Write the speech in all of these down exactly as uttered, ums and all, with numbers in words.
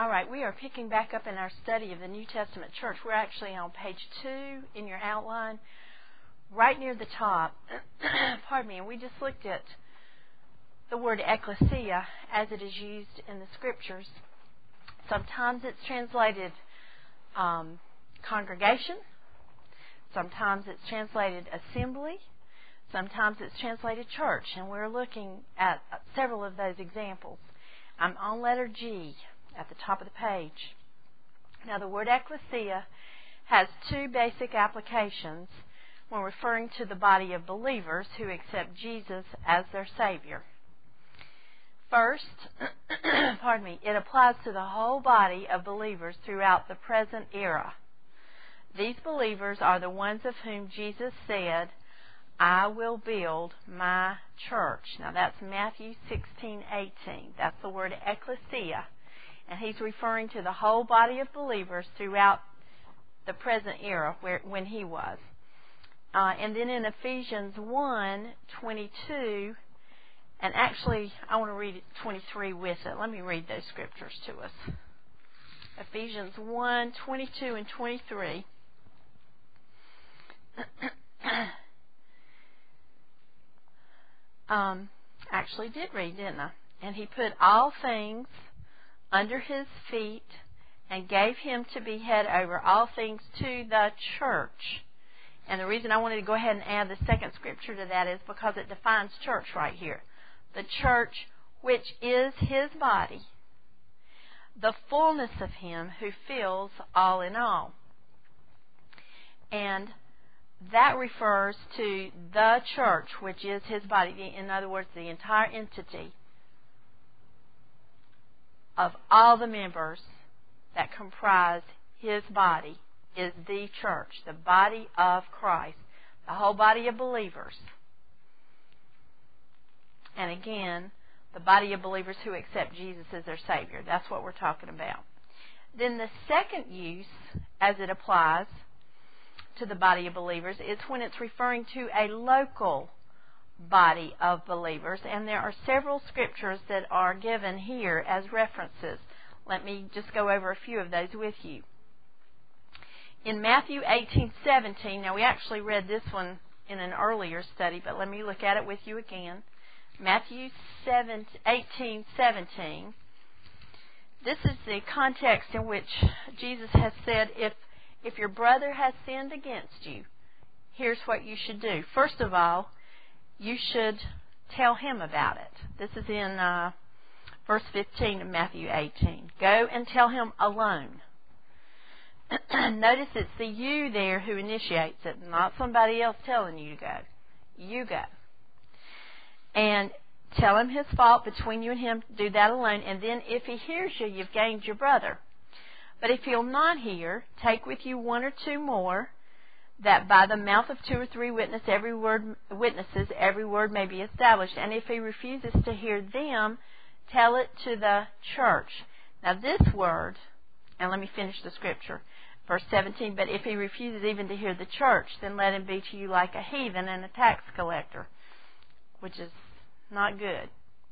All right, we are picking back up in our study of the New Testament church. We're actually on page two in your outline, right near the top. Pardon me, and we just looked at the word ecclesia as it is used in the scriptures. Sometimes it's translated um, congregation. Sometimes it's translated assembly. Sometimes it's translated church. And we're looking at several of those examples. I'm on letter G at the top of the page. Now, the word ecclesia has two basic applications when referring to the body of believers who accept Jesus as their Savior. First, pardon me, it applies to the whole body of believers throughout the present era. These believers are the ones of whom Jesus said, I will build my church. Now that's Matthew sixteen eighteen. That's the word ecclesia. And he's referring to the whole body of believers throughout the present era where, when he was. Uh, and then in Ephesians one twenty-two, and actually I want to read twenty-three with it. Let me read those scriptures to us. Ephesians one twenty-two and twenty-three. um, actually did read, didn't I? And he put all things under his feet and gave him to be head over all things to the church. And the reason I wanted to go ahead and add the second scripture to that is because it defines church right here. The church, which is his body, the fullness of him who fills all in all. And that refers to the church, which is his body. In other words, the entire entity of all the members that comprise his body is the church, the body of Christ, the whole body of believers. And again, the body of believers who accept Jesus as their Savior. That's what we're talking about. Then the second use, as it applies to the body of believers, is when it's referring to a local body of believers. And there are several scriptures that are given here as references. Let me just go over a few of those with you. In Matthew eighteen seventeen, now we actually read this one in an earlier study, but let me look at it with you again. Matthew eighteen seventeen. This is the context in which Jesus has said, if if your brother has sinned against you, here's what you should do. First of all, you should tell him about it. This is in uh, verse fifteen of Matthew eighteen. Go and tell him alone. Notice it's the you there who initiates it, not somebody else telling you to go. You go. And tell him his fault between you and him. Do that alone. And then if he hears you, you've gained your brother. But if he'll not hear, take with you one or two more, that by the mouth of two or three witness every word, witnesses every word may be established. And if he refuses to hear them, tell it to the church. Now this word, and let me finish the scripture, verse seventeen, but if he refuses even to hear the church, then let him be to you like a heathen and a tax collector, which is not good.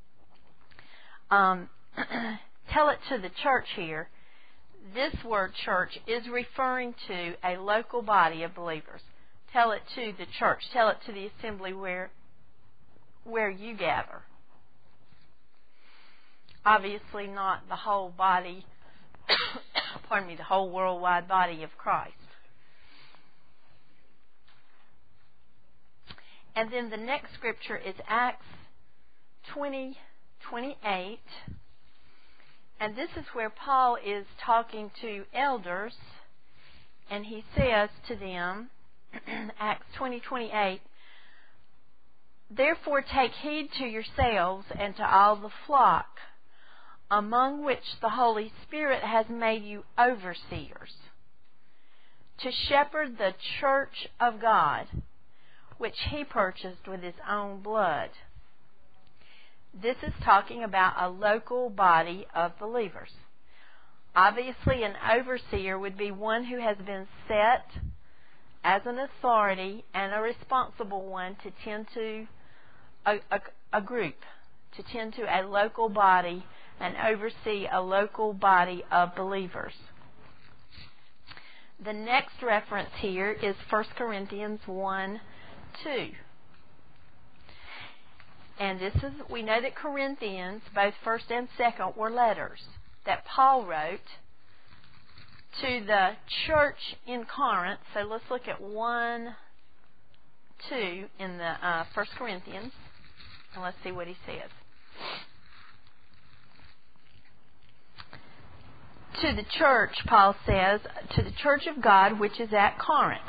Um, tell it to the church here. This word church is referring to a local body of believers. Tell it to the church. Tell it to the assembly where where you gather. Obviously not the whole body, pardon me, the whole worldwide body of Christ. And then the next scripture is Acts twenty twenty-eight. And this is where Paul is talking to elders, and he says to them, Acts twenty twenty-eight, therefore take heed to yourselves and to all the flock, among which the Holy Spirit has made you overseers, to shepherd the church of God, which he purchased with his own blood. This is talking about a local body of believers. Obviously, an overseer would be one who has been set as an authority and a responsible one to tend to a, a, a group, to tend to a local body and oversee a local body of believers. The next reference here is First Corinthians one two. And this is, we know that Corinthians, both first and second, were letters that Paul wrote to the church in Corinth. So let's look at one two in the uh, First Corinthians, and let's see what he says. To the church, Paul says, to the church of God which is at Corinth.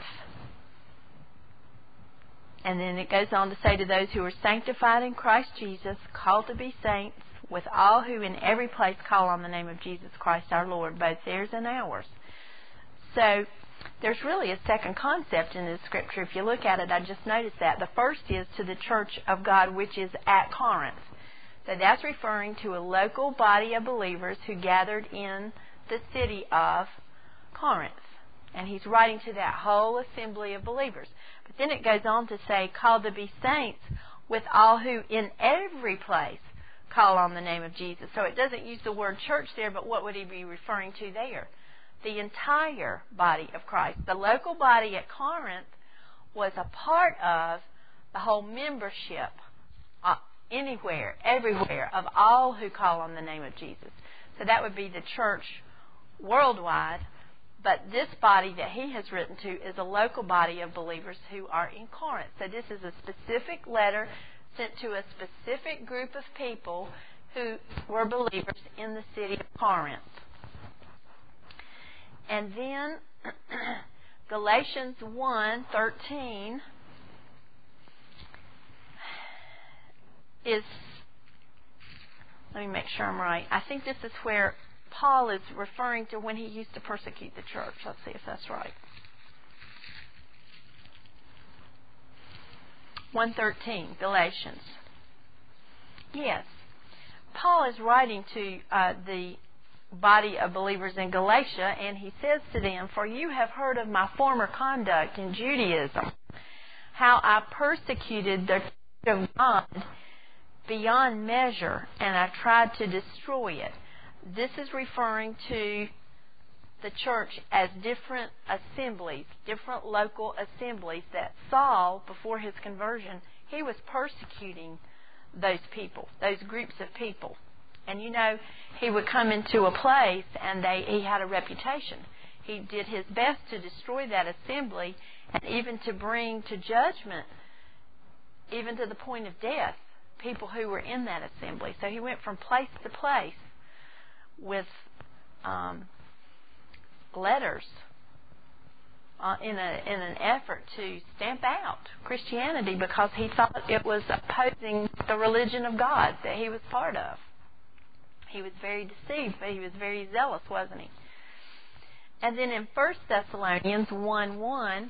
And then it goes on to say, to those who are sanctified in Christ Jesus, called to be saints, with all who in every place call on the name of Jesus Christ our Lord, both theirs and ours. So there's really a second concept in this scripture. If you look at it, I just noticed that. The first is to the church of God which is at Corinth. So that's referring to a local body of believers who gathered in the city of Corinth. And he's writing to that whole assembly of believers. But then it goes on to say, called to be saints, with all who in every place call on the name of Jesus. So it doesn't use the word church there, but what would he be referring to there? The entire body of Christ. The local body at Corinth was a part of the whole membership, uh, anywhere, everywhere, of all who call on the name of Jesus. So that would be the church worldwide. But this body that he has written to is a local body of believers who are in Corinth. So this is a specific letter sent to a specific group of people who were believers in the city of Corinth. And then Galatians one thirteen is, let me make sure I'm right. I think this is where Paul is referring to when he used to persecute the church. Let's see if that's right. one thirteen, Galatians. Yes. Paul is writing to uh, the body of believers in Galatia, and he says to them, for you have heard of my former conduct in Judaism, how I persecuted the church of God beyond measure, and I tried to destroy it. This is referring to the church as different assemblies, different local assemblies that Saul, before his conversion, he was persecuting those people, those groups of people. And you know, he would come into a place and they he had a reputation. He did his best to destroy that assembly and even to bring to judgment, even to the point of death, people who were in that assembly. So he went from place to place with um, letters uh, in a in an effort to stamp out Christianity because he thought it was opposing the religion of God that he was part of. He was very deceived, but he was very zealous, wasn't he? And then in First Thessalonians one one,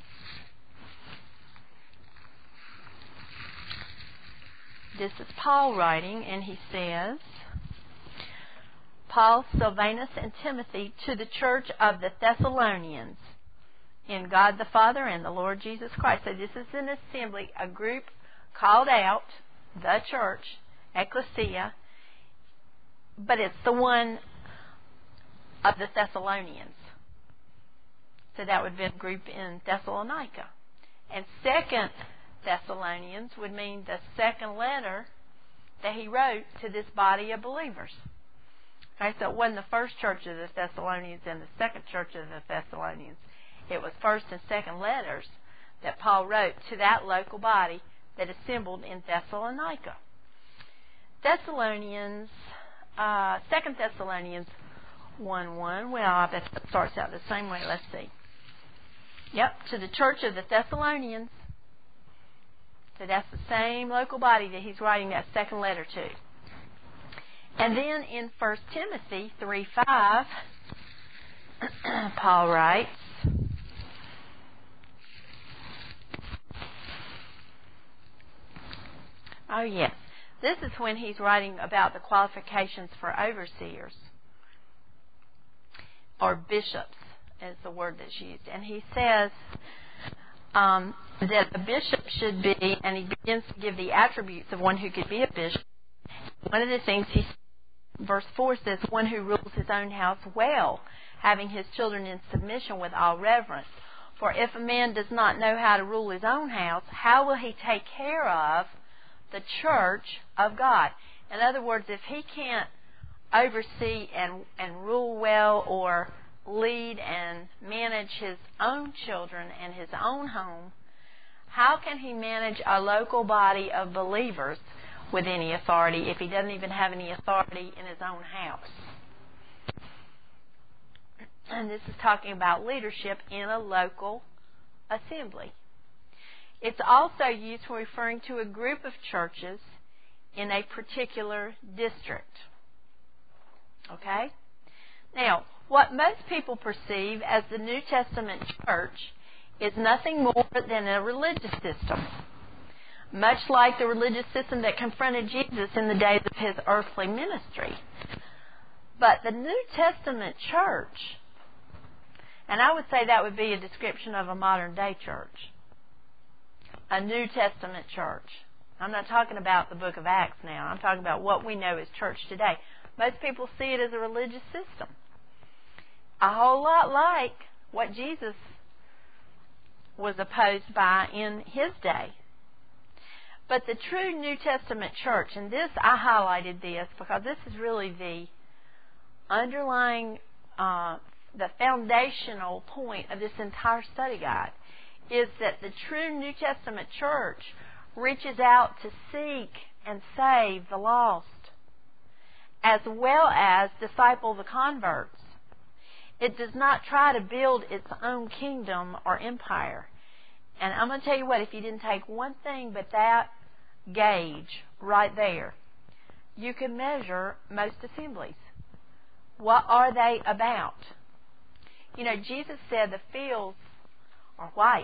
this is Paul writing, and he says, Paul, Silvanus, and Timothy, to the church of the Thessalonians, in God the Father and the Lord Jesus Christ. So this is an assembly, a group called out, the church, ecclesia, but it's the one of the Thessalonians. So that would be a group in Thessalonica. And Second Thessalonians would mean the second letter that he wrote to this body of believers. Okay, so it wasn't the first church of the Thessalonians and the second church of the Thessalonians. It was first and second letters that Paul wrote to that local body that assembled in Thessalonica. Thessalonians, uh, Second Thessalonians one one. Well, I bet it starts out the same way. Let's see. Yep, to the church of the Thessalonians. So that's the same local body that he's writing that second letter to. And then in First Timothy three five, Paul writes, oh yes, this is when he's writing about the qualifications for overseers, or bishops is the word that's used. And he says um, that a bishop should be, and he begins to give the attributes of one who could be a bishop. One of the things he says, verse four says, one who rules his own house well, having his children in submission with all reverence. For if a man does not know how to rule his own house, how will he take care of the church of God? In other words, if he can't oversee and, and rule well or lead and manage his own children and his own home, how can he manage a local body of believers with any authority if he doesn't even have any authority in his own house? And this is talking about leadership in a local assembly. It's also used for referring to a group of churches in a particular district. Okay? Now, what most people perceive as the New Testament church is nothing more than a religious system, much like the religious system that confronted Jesus in the days of his earthly ministry. But the New Testament church, and I would say that would be a description of a modern-day church, a New Testament church. I'm not talking about the book of Acts now. I'm talking about what we know as church today. Most people see it as a religious system, a whole lot like what Jesus was opposed by in his day. But the true New Testament church, and this, I highlighted this because this is really the underlying, uh, the foundational point of this entire study guide, is that the true New Testament church reaches out to seek and save the lost, as well as disciple the converts. It does not try to build its own kingdom or empire. And I'm going to tell you what, if you didn't take one thing but that gauge right there, you can measure most assemblies. What are they about? You know, Jesus said the fields are white.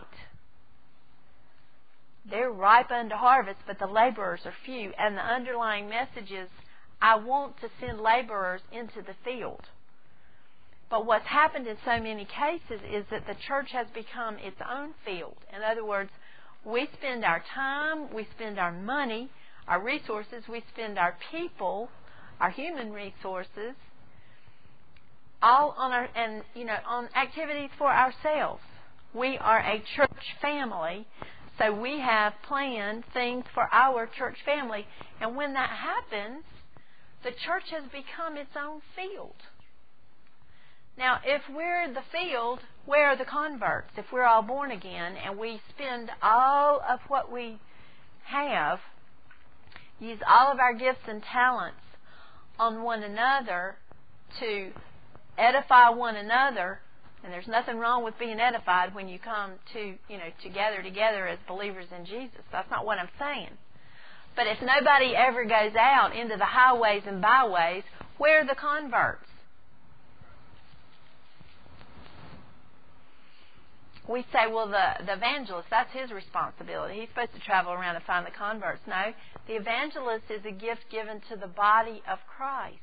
They're ripe unto harvest, but the laborers are few. And the underlying message is, I want to send laborers into the field. But what's happened in so many cases is that the church has become its own field. In other words, we spend our time, we spend our money, our resources, we spend our people, our human resources, all on our, and you know, on activities for ourselves. We are a church family, so we have planned things for our church family. And when that happens, the church has become its own field. Now, if we're the field, where are the converts? If we're all born again and we spend all of what we have, use all of our gifts and talents on one another to edify one another, and there's nothing wrong with being edified when you come to, you know, to gather together as believers in Jesus. That's not what I'm saying. But if nobody ever goes out into the highways and byways, where are the converts? We say, well, the, the evangelist, that's his responsibility. He's supposed to travel around and find the converts. No, the evangelist is a gift given to the body of Christ.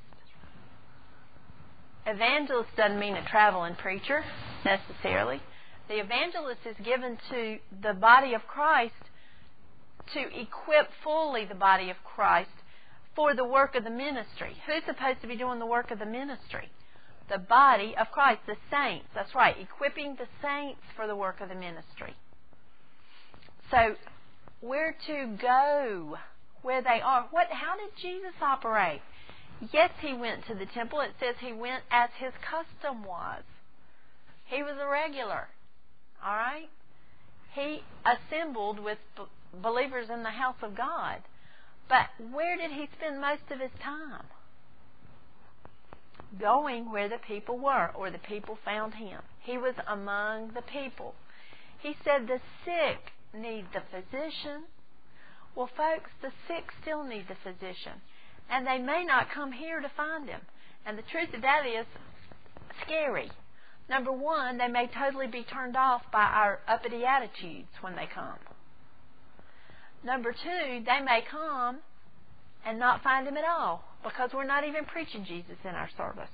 Evangelist doesn't mean a traveling preacher, necessarily. The evangelist is given to the body of Christ to equip fully the body of Christ for the work of the ministry. Who's supposed to be doing the work of the ministry? The body of Christ, the saints. That's right, equipping the saints for the work of the ministry. So, where to go, where they are. What? How did Jesus operate? Yes, he went to the temple. It says he went as his custom was. He was a regular. All right? He assembled with b- believers in the house of God. But where did he spend most of his time? Going where the people were, or the people found him. He was among the people. He said the sick need the physician. Well, folks, the sick still need the physician. And they may not come here to find him. And the truth of that is scary. Number one, they may totally be turned off by our uppity attitudes when they come. Number two, they may come and not find him at all because we're not even preaching Jesus in our service.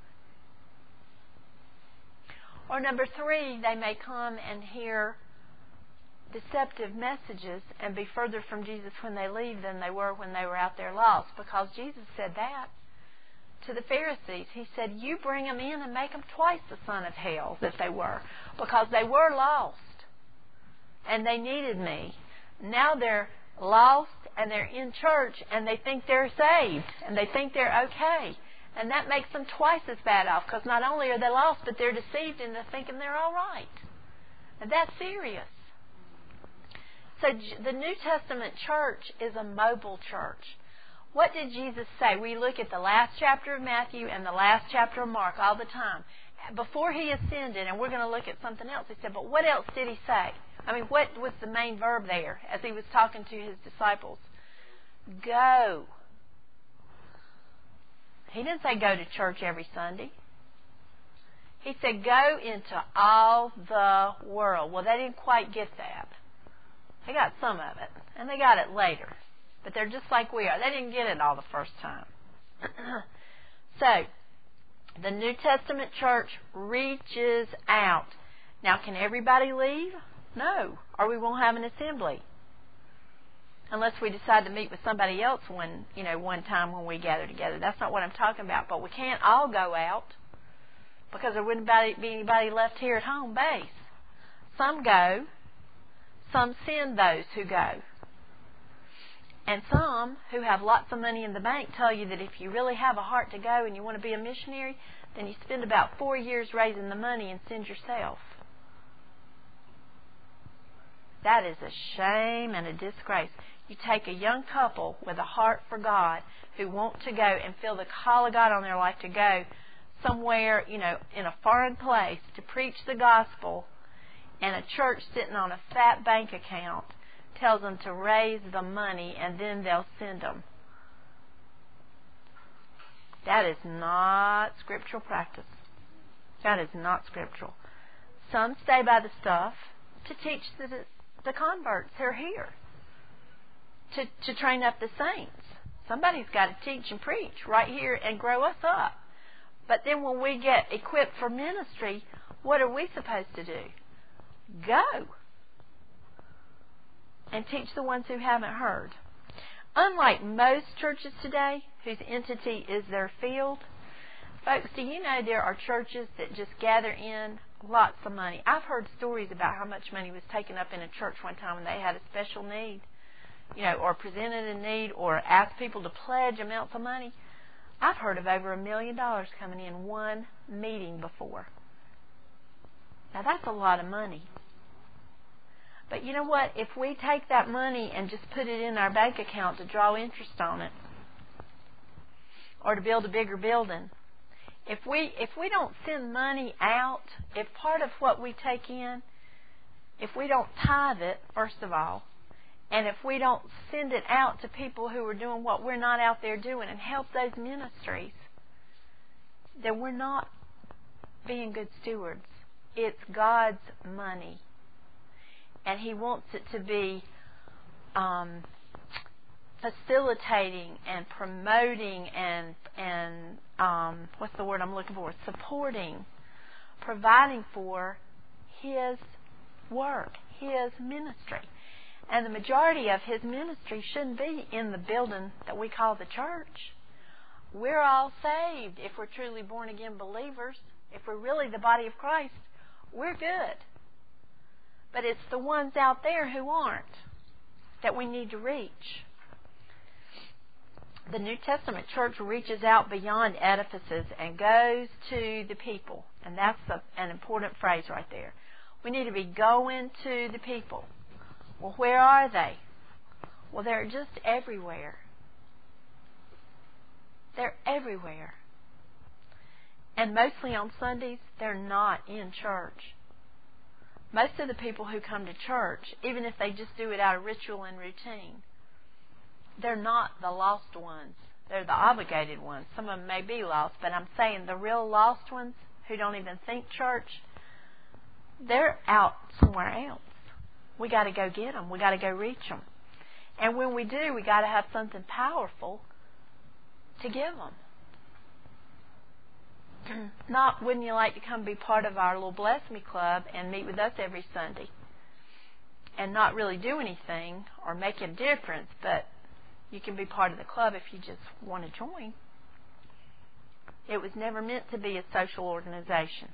Or number three, they may come and hear deceptive messages and be further from Jesus when they leave than they were when they were out there lost, because Jesus said that. to the Pharisees. He said, you bring them in and make them twice the son of hell that they were, because they were lost and they needed me. Now they're lost and they're in church and they think they're saved and they think they're okay. And that makes them twice as bad off, because not only are they lost, but they're deceived into thinking they're all right. And that's serious. So the New Testament church is a mobile church. What did Jesus say? We look at the last chapter of Matthew and the last chapter of Mark all the time. Before he ascended, and we're going to look at something else, he said, but what else did he say? I mean, what was the main verb there as he was talking to his disciples? Go. He didn't say go to church every Sunday. He said go into all the world. Well, they didn't quite get that. They got some of it, and they got it later. But they're just like we are. They didn't get it all the first time. So, the New Testament church reaches out. Now, can everybody leave? No, or we won't have an assembly. Unless we decide to meet with somebody else one, you know, one time when we gather together. That's not what I'm talking about. But we can't all go out, because there wouldn't be anybody left here at home base. Some go. Some send those who go. And some who have lots of money in the bank tell you that if you really have a heart to go and you want to be a missionary, then you spend about four years raising the money and send yourself. That is a shame and a disgrace. You take a young couple with a heart for God who want to go and feel the call of God on their life to go somewhere, you know, in a foreign place to preach the gospel, and a church sitting on a fat bank account tells them to raise the money and then they'll send them. That is not scriptural practice. That is not scriptural. Some stay by the stuff to teach the, the converts who are here, to, to train up the saints. Somebody's got to teach and preach right here and grow us up. But then when we get equipped for ministry, what are we supposed to do? Go and teach the ones who haven't heard. Unlike most churches today, whose entity is their field, folks, do you know there are churches that just gather in lots of money? I've heard stories about how much money was taken up in a church one time when they had a special need, you know, or presented a need, or asked people to pledge amounts of money. I've heard of over a million dollars coming in one meeting before. Now that's a lot of money. But you know what? If we take that money and just put it in our bank account to draw interest on it, or to build a bigger building, if we if we don't send money out, if part of what we take in, if we don't tithe it, first of all, and if we don't send it out to people who are doing what we're not out there doing and help those ministries, then we're not being good stewards. It's God's money. And He wants it to be um, facilitating and promoting and, and um, what's the word I'm looking for? Supporting, providing for His work, His ministry. And the majority of His ministry shouldn't be in the building that we call the church. We're all saved if we're truly born-again believers. If we're really the body of Christ, we're good. But it's the ones out there who aren't that we need to reach. The New Testament church reaches out beyond edifices and goes to the people. And that's a, an important phrase right there. We need to be going to the people. Well, where are they? Well, they're just everywhere. They're everywhere. And mostly on Sundays, they're not in church. Most of the people who come to church, even if they just do it out of ritual and routine, they're not the lost ones. They're the obligated ones. Some of them may be lost, but I'm saying the real lost ones who don't even think church, they're out somewhere else. We got to go get them. We got to go reach them. And when we do, we got to have something powerful to give them. Not, wouldn't you like to come be part of our little Bless Me Club and meet with us every Sunday and not really do anything or make a difference, but you can be part of the club if you just want to join. It was never meant to be a social organization.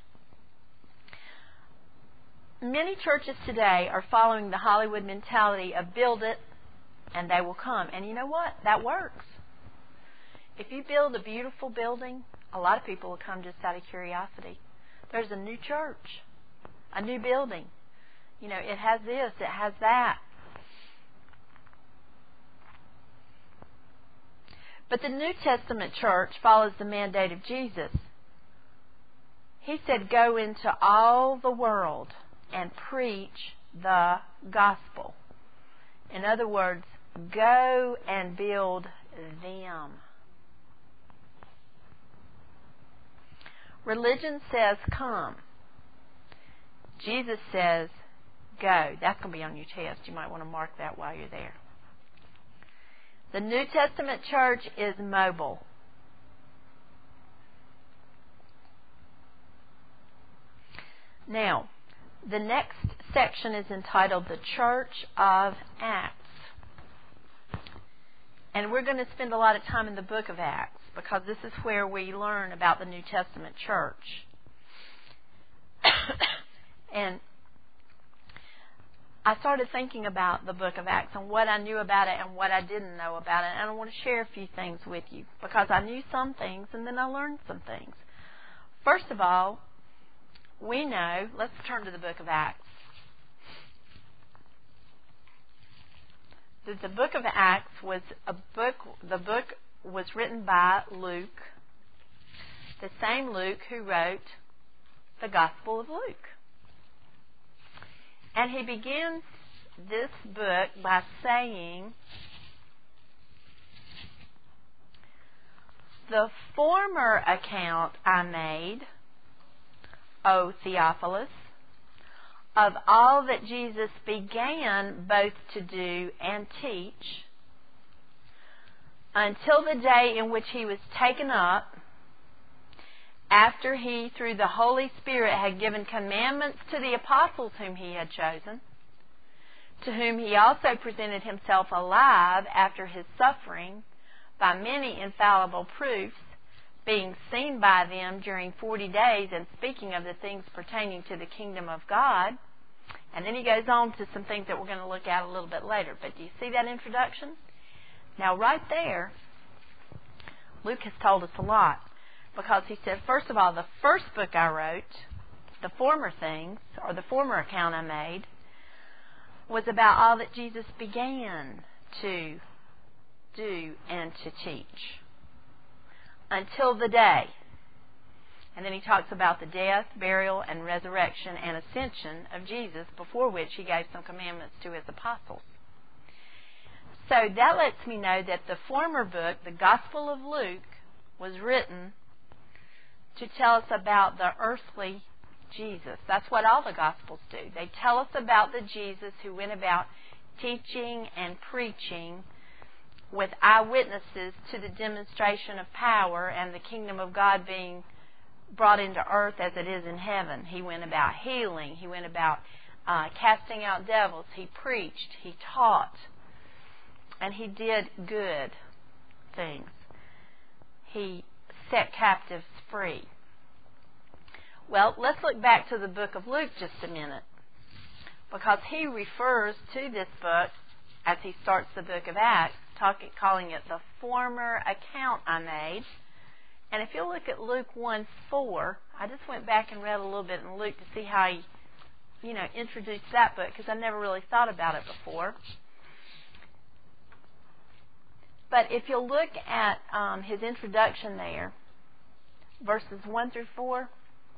Many churches today are following the Hollywood mentality of build it and they will come. And you know what? That works. If you build a beautiful building, a lot of people will come just out of curiosity. There's a new church, a new building. You know, it has this, it has that. But the New Testament church follows the mandate of Jesus. He said, go into all the world and preach the gospel. In other words, go and build them. Religion says, come. Jesus says, go. That's going to be on your test. You might want to mark that while you're there. The New Testament church is mobile. Now, the next section is entitled The Church of Acts. And we're going to spend a lot of time in the book of Acts because this is where we learn about the New Testament church. And I started thinking about the book of Acts and what I knew about it and what I didn't know about it. And I want to share a few things with you because I knew some things and then I learned some things. First of all, we know, let's turn to the book of Acts. That the book of Acts was a book, the book was written by Luke, the same Luke who wrote the Gospel of Luke. And he begins this book by saying, the former account I made, O Theophilus, of all that Jesus began both to do and teach, until the day in which he was taken up, after he, through the Holy Spirit, had given commandments to the apostles whom he had chosen, to whom he also presented himself alive after his suffering by many infallible proofs, being seen by them during forty days and speaking of the things pertaining to the kingdom of God. And then he goes on to some things that we're going to look at a little bit later. But do you see that introduction? Now, right there, Luke has told us a lot. Because he said, first of all, the first book I wrote, the former things, or the former account I made, was about all that Jesus began to do and to teach. Until the day. And then he talks about the death, burial, and resurrection and ascension of Jesus, before which he gave some commandments to his apostles. So that lets me know that the former book, the Gospel of Luke, was written to tell us about the earthly Jesus. That's what all the Gospels do. They tell us about the Jesus who went about teaching and preaching with eyewitnesses to the demonstration of power and the kingdom of God being brought into earth as it is in heaven. He went about healing. He went about uh, casting out devils. He preached. He taught. And he did good things. He set captives free. Well, let's look back to the book of Luke just a minute, because he refers to this book as he starts the book of Acts, talking, calling it the former account I made. And if you look at Luke one four, I just went back and read a little bit in Luke to see how he, you know, introduced that book, because I never really thought about it before. But if you'll look at um, his introduction there, verses one through four,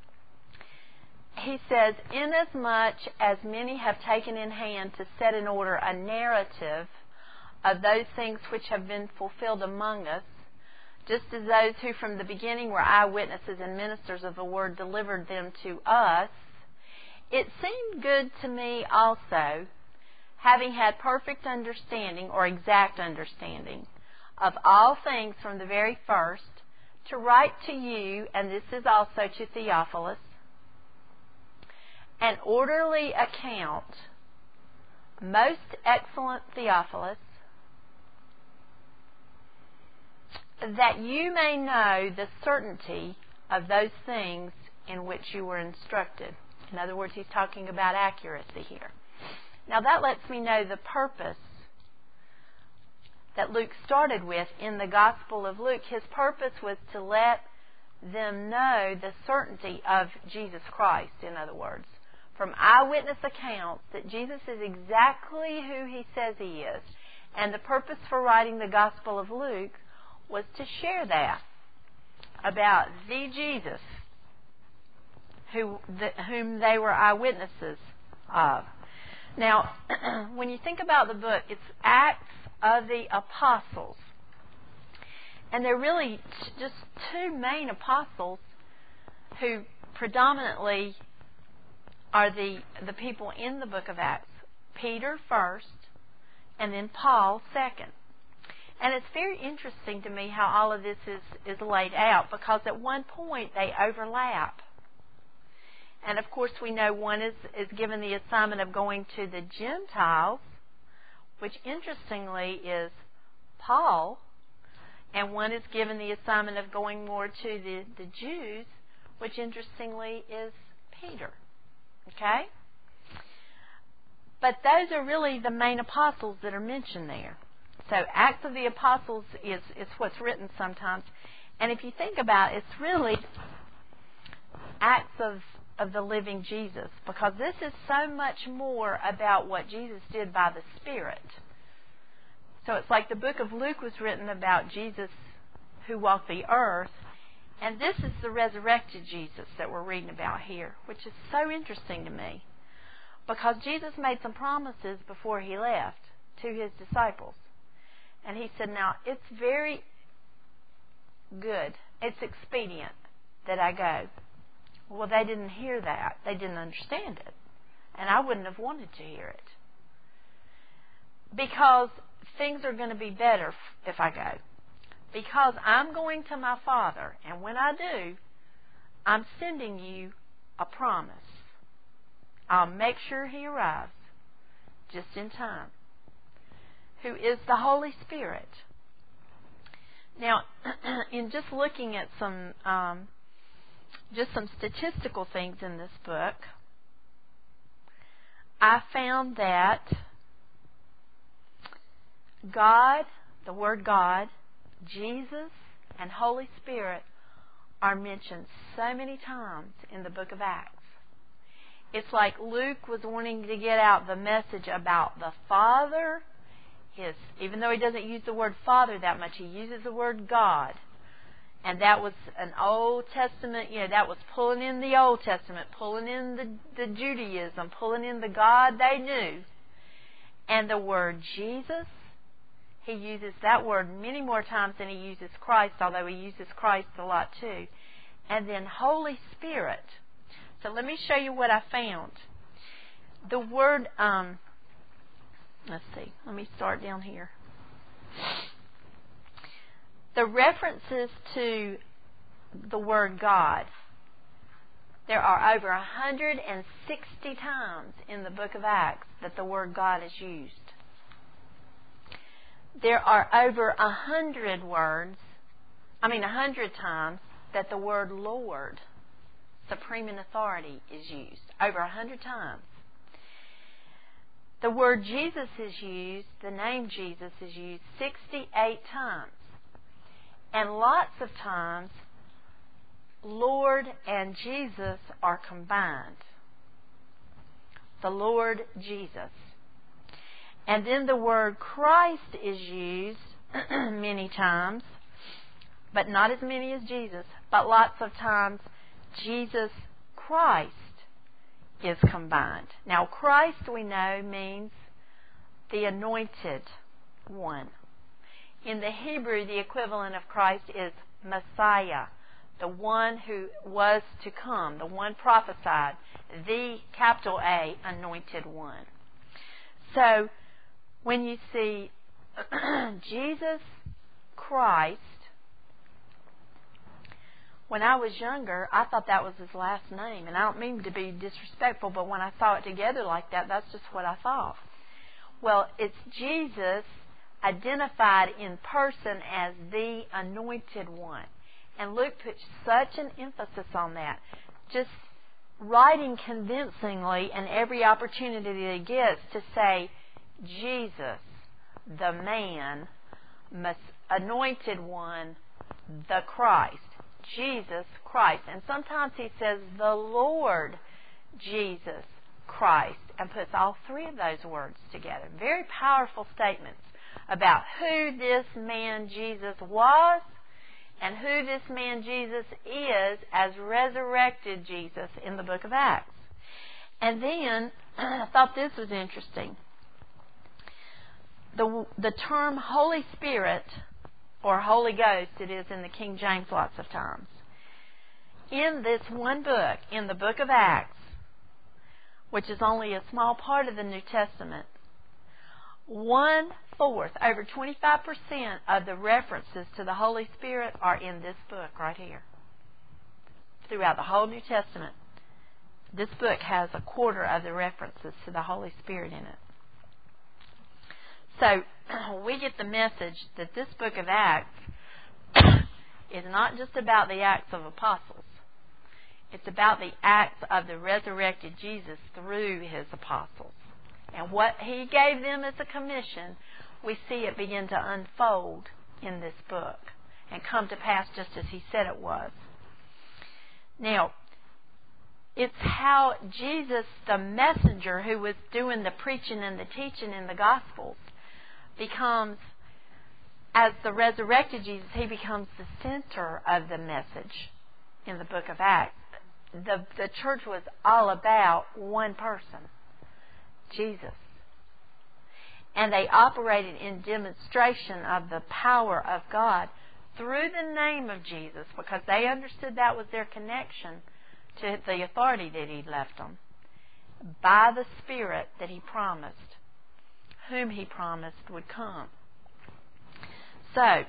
he says, inasmuch as many have taken in hand to set in order a narrative of those things which have been fulfilled among us, just as those who from the beginning were eyewitnesses and ministers of the word delivered them to us, it seemed good to me also, having had perfect understanding or exact understanding of all things from the very first, to write to you, and this is also to Theophilus, an orderly account, most excellent Theophilus, that you may know the certainty of those things in which you were instructed. In other words, he's talking about accuracy here. Now that lets me know the purpose that Luke started with in the Gospel of Luke. His purpose was to let them know the certainty of Jesus Christ, in other words, from eyewitness accounts that Jesus is exactly who he says he is. And the purpose for writing the Gospel of Luke was to share that about the Jesus who, the, whom they were eyewitnesses of. Now, when you think about the book, it's Acts of the Apostles. And they're really t- just two main apostles who predominantly are the, the people in the book of Acts. Peter first, and then Paul second. And it's very interesting to me how all of this is, is laid out, because at one point they overlap. And of course we know one is, is given the assignment of going to the Gentiles, which interestingly is Paul, and one is given the assignment of going more to the, the Jews, which interestingly is Peter. Okay? But those are really the main apostles that are mentioned there. So Acts of the Apostles is, is what's written sometimes. And if you think about it, it's really Acts of, of the living Jesus, because this is so much more about what Jesus did by the Spirit. So it's like the book of Luke was written about Jesus who walked the earth, and this is the resurrected Jesus that we're reading about here, which is so interesting to me, because Jesus made some promises before he left to his disciples. And he said, now, it's very good, it's expedient that I go. Well, they didn't hear that. They didn't understand it. And I wouldn't have wanted to hear it. Because things are going to be better if I go. Because I'm going to my Father, and when I do, I'm sending you a promise. I'll make sure he arrives just in time, who is the Holy Spirit. Now, in just looking at some um, just some statistical things in this book, I found that God, the word God, Jesus, and Holy Spirit are mentioned so many times in the book of Acts. It's like Luke was wanting to get out the message about the Father. His, even though he doesn't use the word Father that much, he uses the word God. And that was an Old Testament, you know, that was pulling in the Old Testament, pulling in the, the Judaism, pulling in the God they knew. And the word Jesus, he uses that word many more times than he uses Christ, although he uses Christ a lot too. And then Holy Spirit. So let me show you what I found. The word, um, let's see, let me start down here. The references to the word God, there are over one hundred sixty times in the book of Acts that the word God is used. There are over one hundred words, I mean one hundred times that the word Lord, supreme in authority, is used. Over one hundred times. The word Jesus is used, the name Jesus is used sixty-eight times. And lots of times, Lord and Jesus are combined. The Lord Jesus. And then the word Christ is used many times, but not as many as Jesus. But lots of times, Jesus Christ is combined. Now, Christ, we know, means the anointed one. In the Hebrew, the equivalent of Christ is Messiah, the one who was to come, the one prophesied, the capital A anointed one. So, when you see Jesus Christ, when I was younger, I thought that was his last name. And I don't mean to be disrespectful, but when I saw it together like that, that's just what I thought. Well, it's Jesus, identified in person as the Anointed One. And Luke puts such an emphasis on that. Just writing convincingly and every opportunity that he gets to say, Jesus, the man, Anointed One, the Christ. Jesus Christ. And sometimes he says, the Lord Jesus Christ, and puts all three of those words together. Very powerful statements about who this man Jesus was and who this man Jesus is as resurrected Jesus in the book of Acts. And then, I thought this was interesting. The, the term Holy Spirit, or Holy Ghost, it is in the King James lots of times. In this one book, in the book of Acts, which is only a small part of the New Testament, one-fourth, over twenty-five percent of the references to the Holy Spirit are in this book right here. Throughout the whole New Testament, this book has a quarter of the references to the Holy Spirit in it. So, we get the message that this book of Acts is not just about the Acts of Apostles. It's about the acts of the resurrected Jesus through His apostles. And what He gave them as a commission, we see it begin to unfold in this book and come to pass just as He said it was. Now, it's how Jesus, the messenger who was doing the preaching and the teaching in the Gospels, becomes, as the resurrected Jesus, He becomes the center of the message in the book of Acts. The, the church was all about one person, Jesus. And they operated in demonstration of the power of God through the name of Jesus, because they understood that was their connection to the authority that He left them, by the Spirit that He promised, whom He promised would come. So,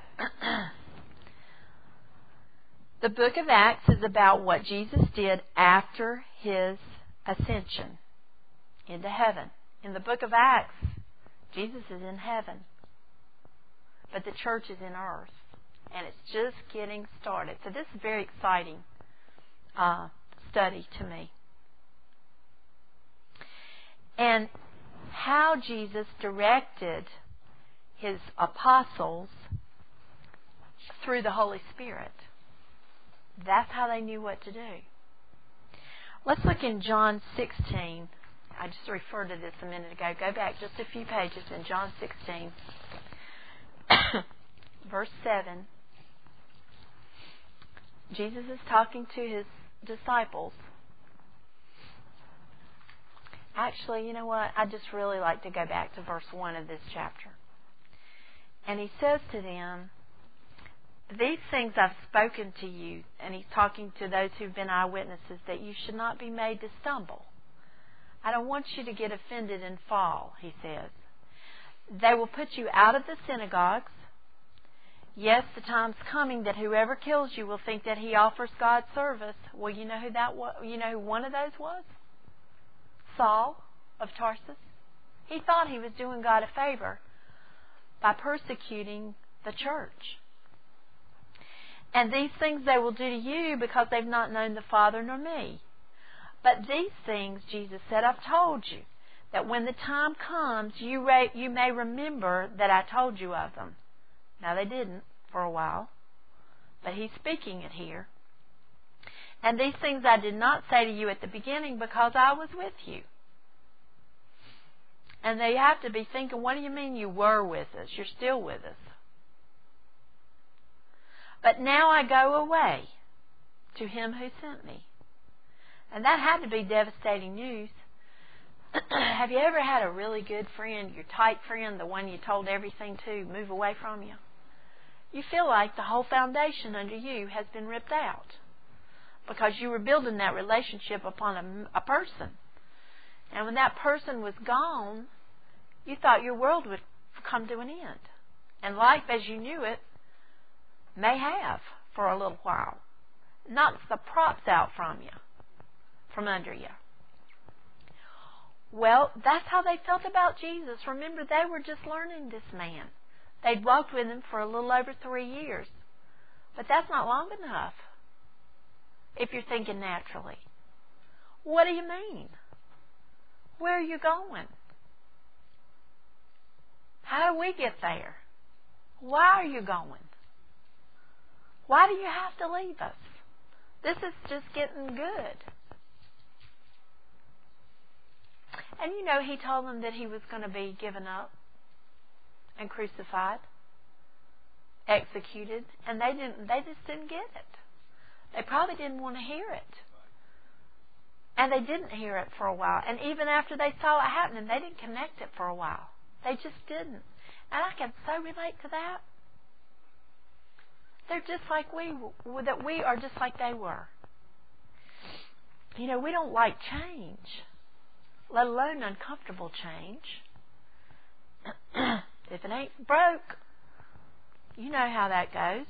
the book of Acts is about what Jesus did after His ascension into heaven. In the book of Acts, Jesus is in heaven, but the church is in earth, and it's just getting started. So this is a very exciting uh, study to me. And how Jesus directed His apostles through the Holy Spirit. That's how they knew what to do. Let's look in John sixteen. I just referred to this a minute ago. Go back just a few pages in John sixteen. Verse seven. Jesus is talking to His disciples. Actually, you know what? I just really like to go back to verse one of this chapter. And He says to them, these things I've spoken to you, and He's talking to those who've been eyewitnesses, that you should not be made to stumble. I don't want you to get offended and fall, He says. They will put you out of the synagogues. Yes, the time's coming that whoever kills you will think that he offers God service. Well, you know who that was? You know who one of those was? Saul of Tarsus. He thought he was doing God a favor by persecuting the church. And these things they will do to you because they've not known the Father nor me. But these things, Jesus said, I've told you, that when the time comes, you, re- you may remember that I told you of them. Now, they didn't for a while, but He's speaking it here. And these things I did not say to you at the beginning because I was with you. And they have to be thinking, what do you mean you were with us? You're still with us. But now I go away to Him who sent me. And that had to be devastating news. Have you ever had a really good friend, your tight friend, the one you told everything to, move away from you? You feel like the whole foundation under you has been ripped out because you were building that relationship upon a, a person. And when that person was gone, you thought your world would come to an end. And life as you knew it may have for a little while. Knocks the props out from you, from under you. Well, that's how they felt about Jesus. Remember, they were just learning this man. They'd walked with him for a little over three years. But that's not long enough if you're thinking naturally. What do you mean? Where are you going? How do we get there? Why are you going? Why do you have to leave us? This is just getting good. And you know, he told them that he was going to be given up and crucified, executed, and they didn't. They just didn't get it. They probably didn't want to hear it. And they didn't hear it for a while. And even after they saw it happening, they didn't connect it for a while. They just didn't. And I can so relate to that. They're just like we, that we are just like they were. You know, we don't like change, let alone uncomfortable change. If it ain't broke, you know how that goes.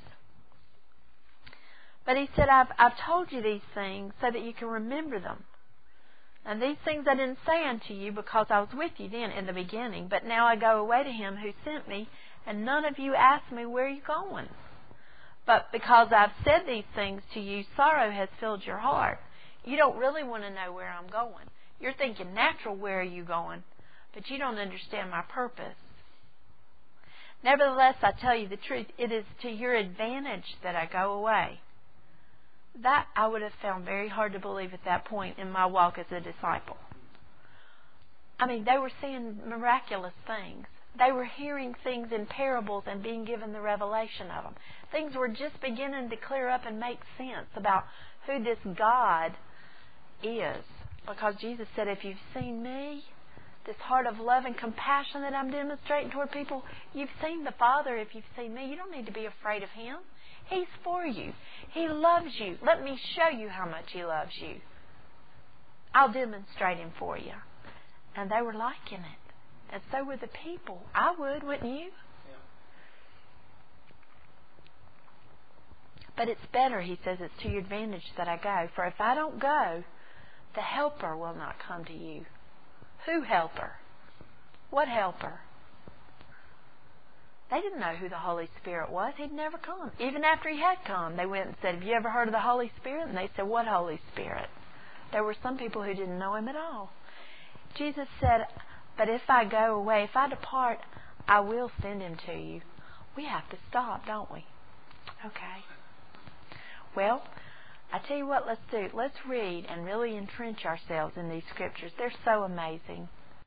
But he said, I've, I've told you these things so that you can remember them. And these things I didn't say unto you because I was with you then in the beginning. But now I go away to him who sent me, and none of you ask me, where are you going? But because I've said these things to you, sorrow has filled your heart. You don't really want to know where I'm going. You're thinking natural, where are you going? But you don't understand my purpose. Nevertheless, I tell you the truth, it is to your advantage that I go away. That I would have found very hard to believe at that point in my walk as a disciple. I mean, they were seeing miraculous things. They were hearing things in parables and being given the revelation of them. Things were just beginning to clear up and make sense about who this God is. Because Jesus said, if you've seen me, this heart of love and compassion that I'm demonstrating toward people, you've seen the Father. If you've seen me, you don't need to be afraid of him. He's for you. He loves you. Let me show you how much he loves you. I'll demonstrate him for you. And they were liking it. And so were the people. I would, wouldn't you? Yeah. But it's better, he says, it's to your advantage that I go. For if I don't go, the helper will not come to you. Who helper? What helper? They didn't know who the Holy Spirit was. He'd never come. Even after he had come, they went and said, have you ever heard of the Holy Spirit? And they said, what Holy Spirit? There were some people who didn't know him at all. Jesus said, but if I go away, if I depart, I will send him to you. We have to stop, don't we? Okay. Well, I tell you what, let's do. Let's read and really entrench ourselves in these scriptures. They're so amazing.